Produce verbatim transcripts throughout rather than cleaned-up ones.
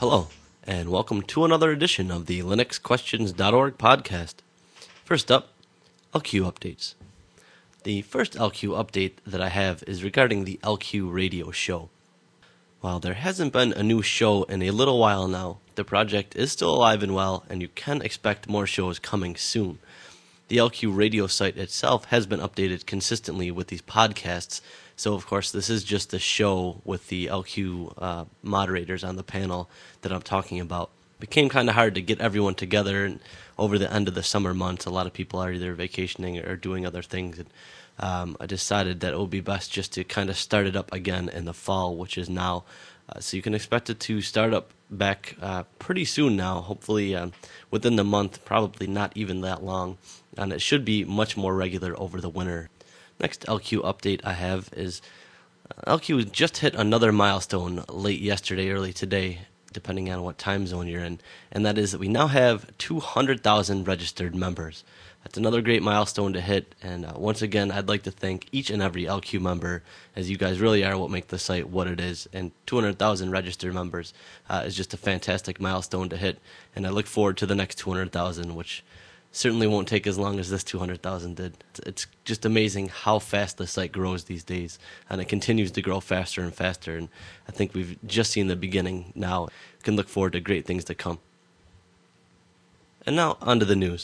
Hello, and welcome to another edition of the Linux Questions dot org podcast. First up, L Q updates. The first L Q update that I have is regarding the L Q radio show. While there hasn't been a new show in a little while now, the project is still alive and well, and you can expect more shows coming soon. The L Q radio site itself has been updated consistently with these podcasts, so of course this is just a show with the L Q uh, moderators on the panel that I'm talking about. It became kind of hard to get everyone together, and over the end of the summer months, a lot of people are either vacationing or doing other things, and um, I decided that it would be best just to kind of start it up again in the fall, which is now. Uh, so you can expect it to start up back uh, pretty soon now, hopefully um, within the month, probably not even that long, and it should be much more regular over the winter. Next L Q update I have is uh, L Q just hit another milestone late yesterday, early today, depending on what time zone you're in, and that is that we now have two hundred thousand registered members. That's another great milestone to hit, and uh, once again, I'd like to thank each and every L Q member, as you guys really are what make the site what it is, and two hundred thousand registered members uh, is just a fantastic milestone to hit, and I look forward to the next two hundred thousand, which certainly won't take as long as this two hundred thousand did. It's just amazing how fast the site grows these days, and it continues to grow faster and faster, and I think we've just seen the beginning now. We can look forward to great things to come. And now, on to the news.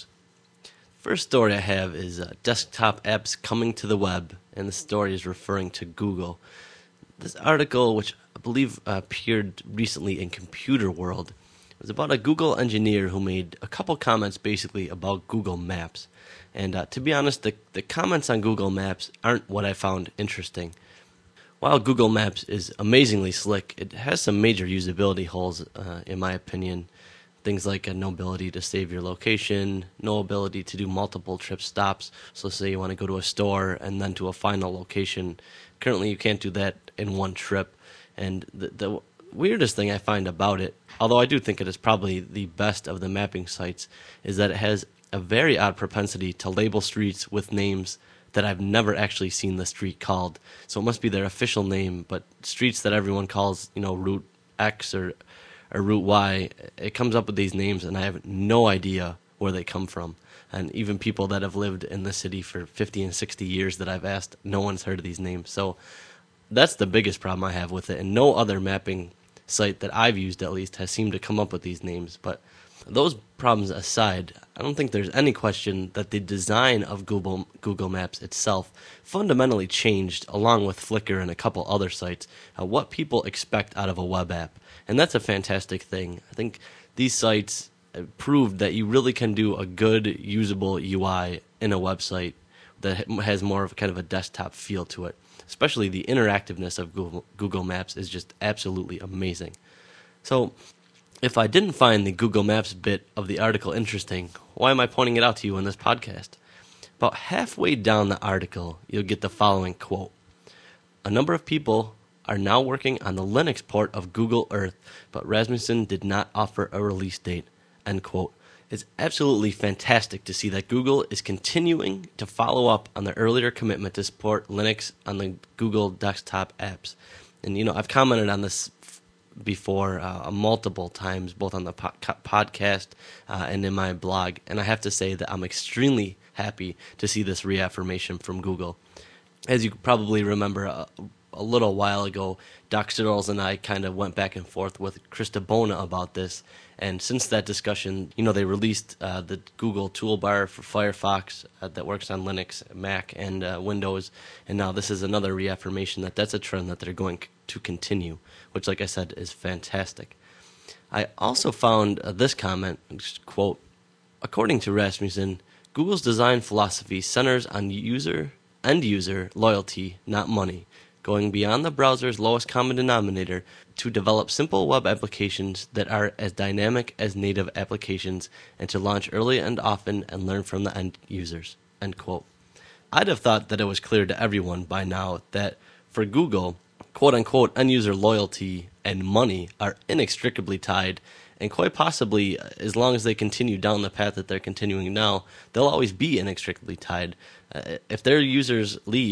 First story I have is uh, desktop apps coming to the web, and the story is referring to Google. This article, which I believe uh, appeared recently in Computer World, was about a Google engineer who made a couple comments basically about Google Maps. And uh, to be honest, the, the comments on Google Maps aren't what I found interesting. While Google Maps is amazingly slick, it has some major usability holes, uh, in my opinion. Things like uh, no ability to save your location, no ability to do multiple trip stops. So say you want to go to a store and then to a final location. Currently you can't do that in one trip. And the, the weirdest thing I find about it, although I do think it is probably the best of the mapping sites, is that it has a very odd propensity to label streets with names that I've never actually seen the street called. So it must be their official name, but streets that everyone calls, you know, Route X or or Route Y, it comes up with these names, and I have no idea where they come from. And even people that have lived in the city for fifty and sixty years that I've asked, no one's heard of these names. So that's the biggest problem I have with it, and no other mapping site that I've used, at least, has seemed to come up with these names. But those problems aside, I don't think there's any question that the design of Google Google Maps itself fundamentally changed, along with Flickr and a couple other sites, uh, what people expect out of a web app. And that's a fantastic thing. I think these sites proved that you really can do a good, usable U I in a website that has more of kind of a desktop feel to it. Especially the interactiveness of Google, Google Maps is just absolutely amazing. So if I didn't find the Google Maps bit of the article interesting, why am I pointing it out to you in this podcast? About halfway down the article, you'll get the following quote. A number of people are now working on the Linux port of Google Earth, but Rasmussen did not offer a release date, end quote. It's absolutely fantastic to see that Google is continuing to follow up on the earlier commitment to support Linux on the Google desktop apps. And, you know, I've commented on this before uh, multiple times, both on the po- podcast uh, and in my blog, and I have to say that I'm extremely happy to see this reaffirmation from Google. As you probably remember, uh, a little while ago, Doc Searles and I kind of went back and forth with Krista Bona about this, and since that discussion, you know, they released uh, the Google toolbar for Firefox uh, that works on Linux, Mac, and uh, Windows, and now this is another reaffirmation that that's a trend that they're going to continue, which, like I said, is fantastic. I also found uh, this comment, quote, according to Rasmussen, Google's design philosophy centers on user end-user loyalty, not money, going beyond the browser's lowest common denominator to develop simple web applications that are as dynamic as native applications and to launch early and often and learn from the end users, end quote. I'd have thought that it was clear to everyone by now that for Google, quote-unquote end-user loyalty and money are inextricably tied, and quite possibly, as long as they continue down the path that they're continuing now, they'll always be inextricably tied. Uh, if their users leave,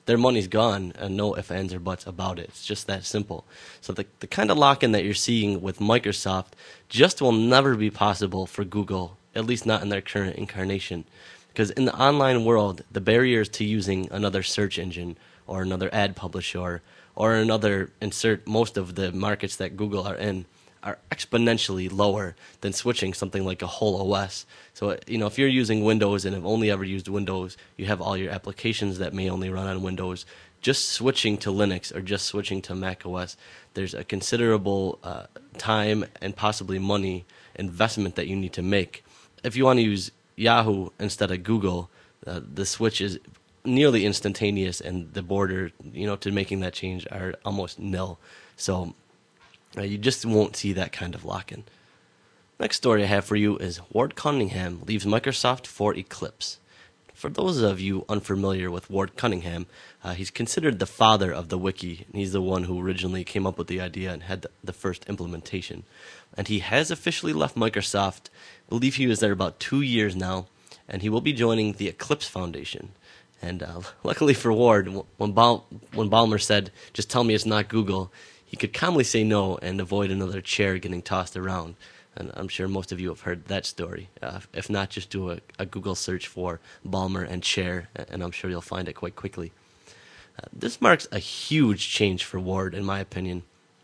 their money's gone, and no ifs, ands, or buts about it. It's just that simple. So the the kind of lock-in that you're seeing with Microsoft just will never be possible for Google, at least not in their current incarnation. Because in the online world, the barriers to using another search engine or another ad publisher or another insert most of the markets that Google are in are exponentially lower than switching something like a whole O S. So, you know, if you're using Windows and have only ever used Windows, you have all your applications that may only run on Windows. Just switching to Linux or just switching to Mac O S, there's a considerable uh, time and possibly money investment that you need to make. If you want to use Yahoo instead of Google, uh, the switch is nearly instantaneous, and the border, you know, to making that change are almost nil. So uh, you just won't see that kind of lock-in. Next story I have for you is Ward Cunningham leaves Microsoft for Eclipse. For those of you unfamiliar with Ward Cunningham, uh, he's considered the father of the wiki, and he's the one who originally came up with the idea and had the, the first implementation. And he has officially left Microsoft. I believe he was there about two years now, and he will be joining the Eclipse Foundation. And uh, luckily for Ward, when, Bal- when Ballmer said, "Just tell me it's not Google," he could calmly say no and avoid another chair getting tossed around. And I'm sure most of you have heard that story. Uh, if not, just do a, a Google search for Ballmer and chair, and I'm sure you'll find it quite quickly. Uh, this marks a huge change for Ward, in my opinion.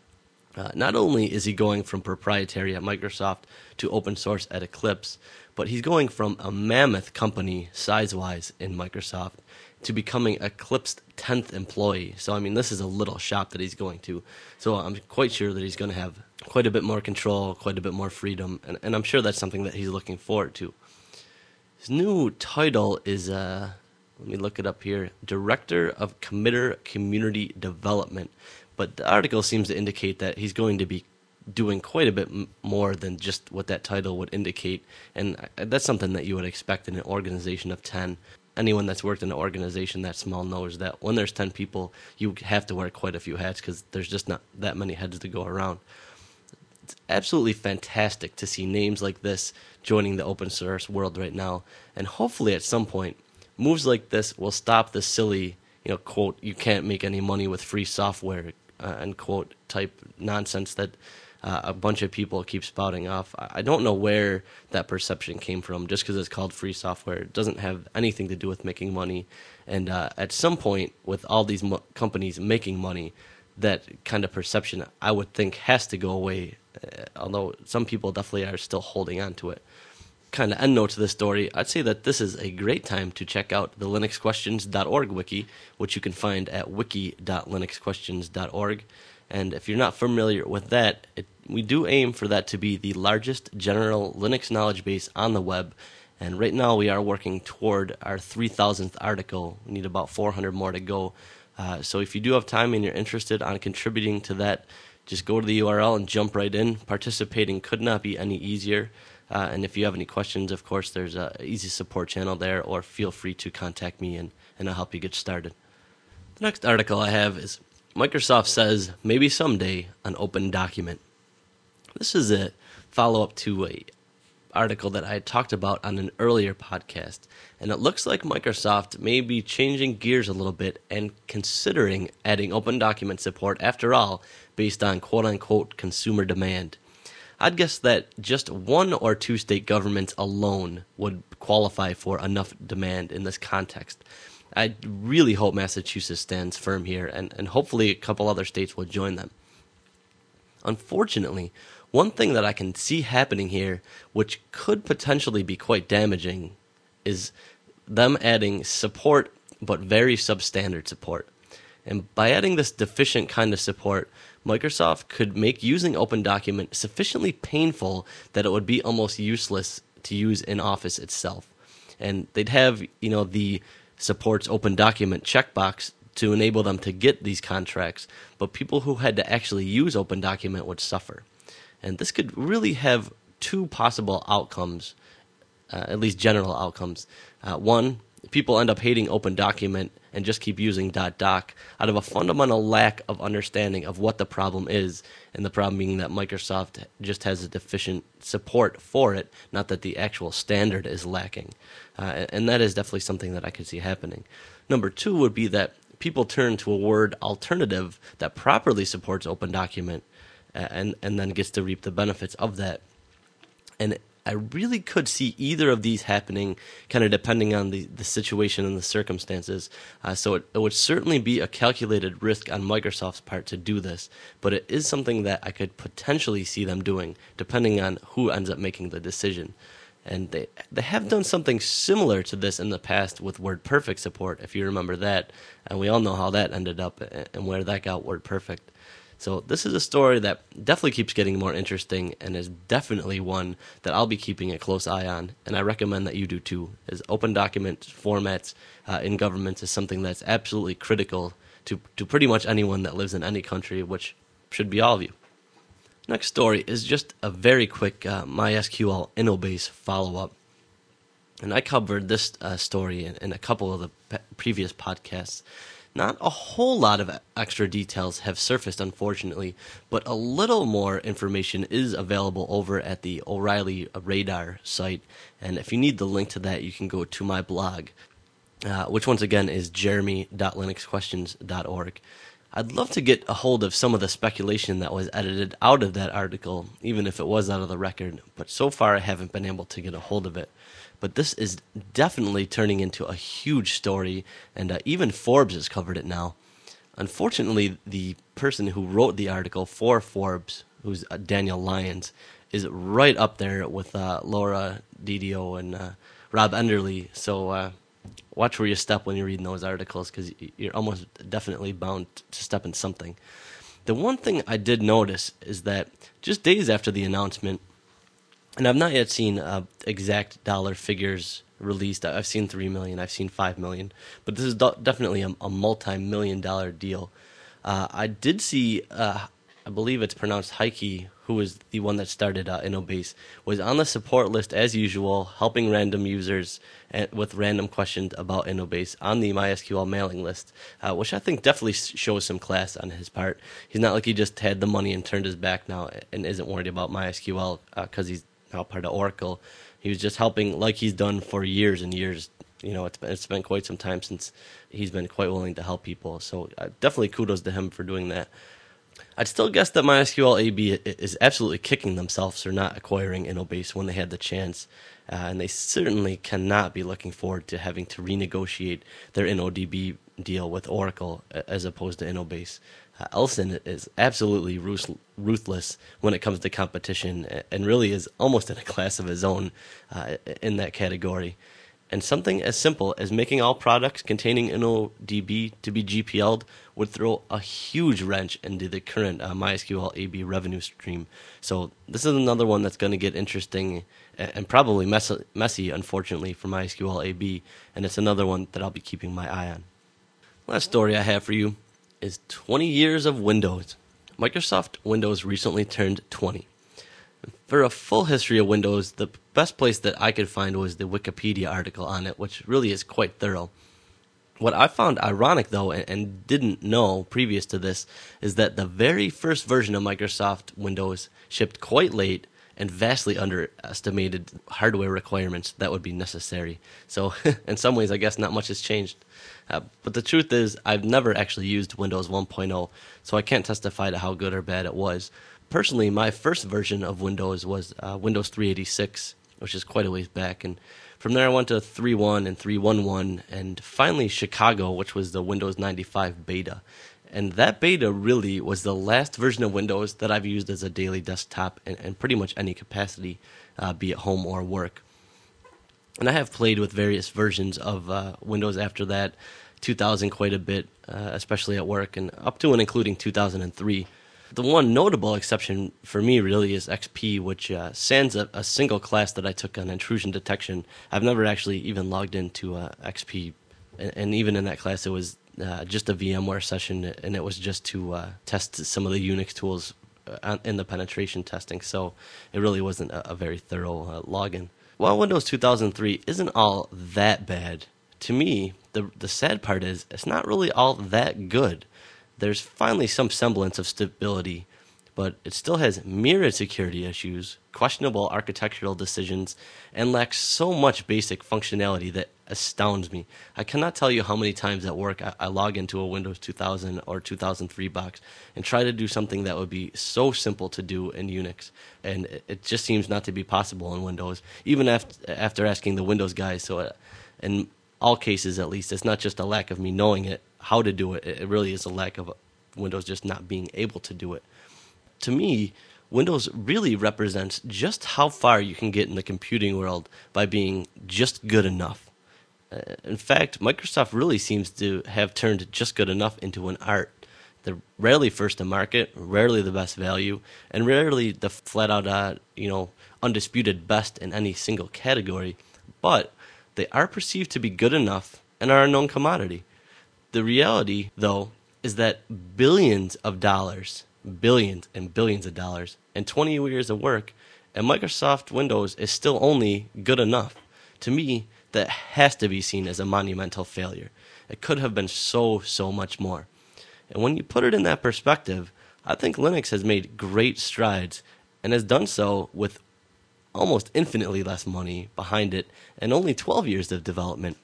Uh, not only is he going from proprietary at Microsoft to open source at Eclipse, but he's going from a mammoth company size-wise in Microsoft to becoming Eclipse's tenth employee. So, I mean, this is a little shop that he's going to. So I'm quite sure that he's going to have quite a bit more control, quite a bit more freedom, and, and I'm sure that's something that he's looking forward to. His new title is, uh, let me look it up here, Director of Committer Community Development. But the article seems to indicate that he's going to be doing quite a bit m- more than just what that title would indicate, and that's something that you would expect in an organization of ten. Anyone that's worked in an organization that small knows that when there's ten people, you have to wear quite a few hats because there's just not that many heads to go around. It's absolutely fantastic to see names like this joining the open source world right now, and hopefully at some point, moves like this will stop the silly, you know, quote, "you can't make any money with free software," uh, end quote, type nonsense that uh, a bunch of people keep spouting off. I don't know where that perception came from. Just because it's called free software, it doesn't have anything to do with making money. And uh, at some point, with all these mo- companies making money, that kind of perception, I would think, has to go away, uh, although some people definitely are still holding on to it. Kind of end note to this story, I'd say that this is a great time to check out the linux questions dot org wiki, which you can find at wiki dot linux questions dot org. And if you're not familiar with that, it, we do aim for that to be the largest general Linux knowledge base on the web. And right now we are working toward our three thousandth article. We need about four hundred more to go. Uh, so if you do have time and you're interested on contributing to that, just go to the U R L and jump right in. Participating could not be any easier. Uh, and if you have any questions, of course, there's an easy support channel there, or feel free to contact me and, and I'll help you get started. The next article I have is Microsoft says maybe someday an open document. This is a follow-up to a article that I had talked about on an earlier podcast, and it looks like Microsoft may be changing gears a little bit and considering adding open document support after all, based on quote-unquote consumer demand. I'd guess that just one or two state governments alone would qualify for enough demand in this context. I really hope Massachusetts stands firm here, and, and hopefully a couple other states will join them. Unfortunately, one thing that I can see happening here, which could potentially be quite damaging, is them adding support, but very substandard support. And by adding this deficient kind of support, Microsoft could make using Open Document sufficiently painful that it would be almost useless to use in Office itself. And they'd have, you know, the supports Open Document checkbox to enable them to get these contracts, but people who had to actually use Open Document would suffer. And this could really have two possible outcomes, uh, at least general outcomes. Uh, one, people end up hating Open Document and just keep using .doc out of a fundamental lack of understanding of what the problem is, and the problem being that Microsoft just has a deficient support for it, not that the actual standard is lacking. Uh, and that is definitely something that I could see happening. Number two would be that people turn to a word alternative that properly supports OpenDocument and, and then gets to reap the benefits of that. And I really could see either of these happening, kind of depending on the, the situation and the circumstances. Uh, so it, it would certainly be a calculated risk on Microsoft's part to do this, but it is something that I could potentially see them doing, depending on who ends up making the decision. And they they have done something similar to this in the past with WordPerfect support, if you remember that. And we all know how that ended up and where that got WordPerfect. So this is a story that definitely keeps getting more interesting and is definitely one that I'll be keeping a close eye on. And I recommend that you do too, as OpenDocument formats uh, in governments is something that's absolutely critical to, to pretty much anyone that lives in any country, which should be all of you. Next story is just a very quick uh, MySQL InnoBase follow-up. And I covered this uh, story in, in a couple of the pe- previous podcasts. Not a whole lot of extra details have surfaced, unfortunately, but a little more information is available over at the O'Reilly Radar site. And if you need the link to that, you can go to my blog, uh, which once again is jeremy dot linux questions dot org. I'd love to get a hold of some of the speculation that was edited out of that article, even if it was out of the record, but so far I haven't been able to get a hold of it. But this is definitely turning into a huge story, and uh, even Forbes has covered it now. Unfortunately, the person who wrote the article for Forbes, who's uh, Daniel Lyons, is right up there with uh, Laura Didio and uh, Rob Enderle. So uh, watch where you step when you're reading those articles, because you're almost definitely bound to step in something. The one thing I did notice is that just days after the announcement, and I've not yet seen uh, exact dollar figures released. I've seen three million dollars, I've seen five million dollars, but this is do- definitely a, a multi-million dollar deal. Uh, I did see, uh, I believe it's pronounced Heike, who was the one that started uh, InnoBase, was on the support list as usual, helping random users and, with random questions about InnoBase on the MySQL mailing list, uh, which I think definitely shows some class on his part. He's not like he just had the money and turned his back now and isn't worried about MySQL because uh, he's now part of Oracle. He was just helping like he's done for years and years. You know, it's been, it's been quite some time since he's been quite willing to help people. So uh, definitely kudos to him for doing that. I'd still guess that MySQL A B is absolutely kicking themselves for not acquiring InnoBase when they had the chance. Uh, and they certainly cannot be looking forward to having to renegotiate their InnoDB deal with Oracle as opposed to InnoBase. Uh, Ellison is absolutely ruth- ruthless when it comes to competition and really is almost in a class of his own uh, in that category. And something as simple as making all products containing InnoDB to be G P L'd would throw a huge wrench into the current uh, MySQL A B revenue stream. So this is another one that's going to get interesting and probably messy, messy, unfortunately, for MySQL A B, and it's another one that I'll be keeping my eye on. Last story I have for you is twenty years of Windows. Microsoft Windows recently turned twenty. For a full history of Windows, the best place that I could find was the Wikipedia article on it, which really is quite thorough. What I found ironic, though, and didn't know previous to this, is that the very first version of Microsoft Windows shipped quite late and vastly underestimated hardware requirements that would be necessary. So, in some ways, I guess not much has changed. Uh, but the truth is, I've never actually used Windows one point oh, so I can't testify to how good or bad it was. Personally, my first version of Windows was uh, Windows three eighty-six, which is quite a ways back. And from there, I went to three point one and three point eleven, and finally Chicago, which was the Windows ninety-five beta. And that beta really was the last version of Windows that I've used as a daily desktop in, in pretty much any capacity, uh, be it home or work. And I have played with various versions of uh, Windows after that, two thousand quite a bit, uh, especially at work, and up to and including two thousand three. The one notable exception for me really is X P, which uh, sans a, a single class that I took on intrusion detection. I've never actually even logged into uh, X P, and, and even in that class it was uh, just a VMware session, and it was just to uh, test some of the Unix tools uh, in the penetration testing, so it really wasn't a, a very thorough uh, login. While Windows two thousand three isn't all that bad, to me, the the sad part is it's not really all that good. There's finally some semblance of stability, but it still has myriad security issues, questionable architectural decisions, and lacks so much basic functionality that astounds me. I cannot tell you how many times at work I, I log into a Windows two thousand or two thousand three box and try to do something that would be so simple to do in Unix, and it, it just seems not to be possible in Windows, even after, after asking the Windows guys. So uh, in all cases, at least, it's not just a lack of me knowing it, how to do it. It really is a lack of Windows just not being able to do it. To me, Windows really represents just how far you can get in the computing world by being just good enough. Uh, in fact, Microsoft really seems to have turned just good enough into an art. They're rarely first to market, rarely the best value, and rarely the flat-out, uh, you know, undisputed best in any single category. But they are perceived to be good enough and are a known commodity. The reality, though, is that billions of dollars, billions and billions of dollars, and twenty years of work, and Microsoft Windows is still only good enough. To me, that has to be seen as a monumental failure. It could have been so, so much more. And when you put it in that perspective, I think Linux has made great strides and has done so with almost infinitely less money behind it and only twelve years of development.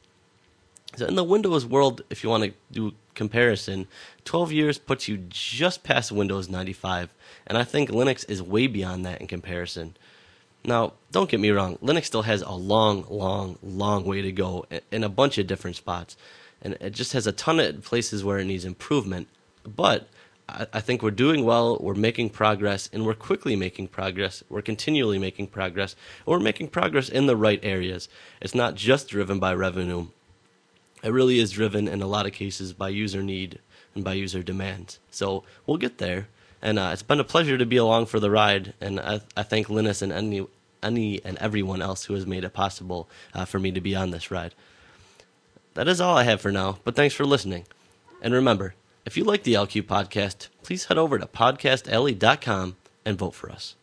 So in the Windows world, if you want to do comparison, twelve years puts you just past Windows ninety-five, and I think Linux is way beyond that in comparison. Now, don't get me wrong, Linux still has a long, long, long way to go in a bunch of different spots, and it just has a ton of places where it needs improvement, but I think we're doing well, we're making progress, and we're quickly making progress, we're continually making progress, and we're making progress in the right areas. It's not just driven by revenue. It really is driven in a lot of cases by user need and by user demand. So we'll get there, and uh, it's been a pleasure to be along for the ride, and I, I thank Linus and any, any and everyone else who has made it possible uh, for me to be on this ride. That is all I have for now, but thanks for listening. And remember, if you like the L Q podcast, please head over to podcast alley dot com and vote for us.